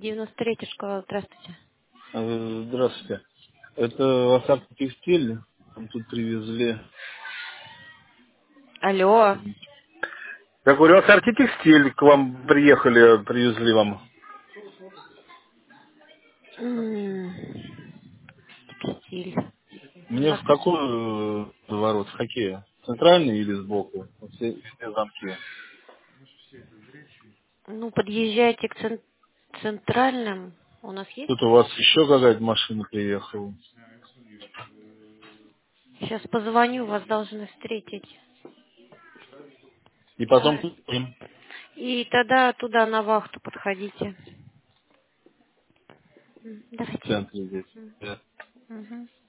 93-я школа, здравствуйте. Здравствуйте. Это Асарт Текстиль. Нам тут привезли. Алло. Я говорю, Асарт Текстиль к вам приехали, привезли вам. М, Текстиль. У Мне нас... в какой ворот? В какие? Центральные или сбоку? Вот все замки. Ну, подъезжайте к центральным. У нас есть? Тут у вас еще какая-то машина приехала. Сейчас позвоню, вас должны встретить. И потом Да. к ним И тогда туда на вахту подходите. в Давайте. центре здесь. Мгм.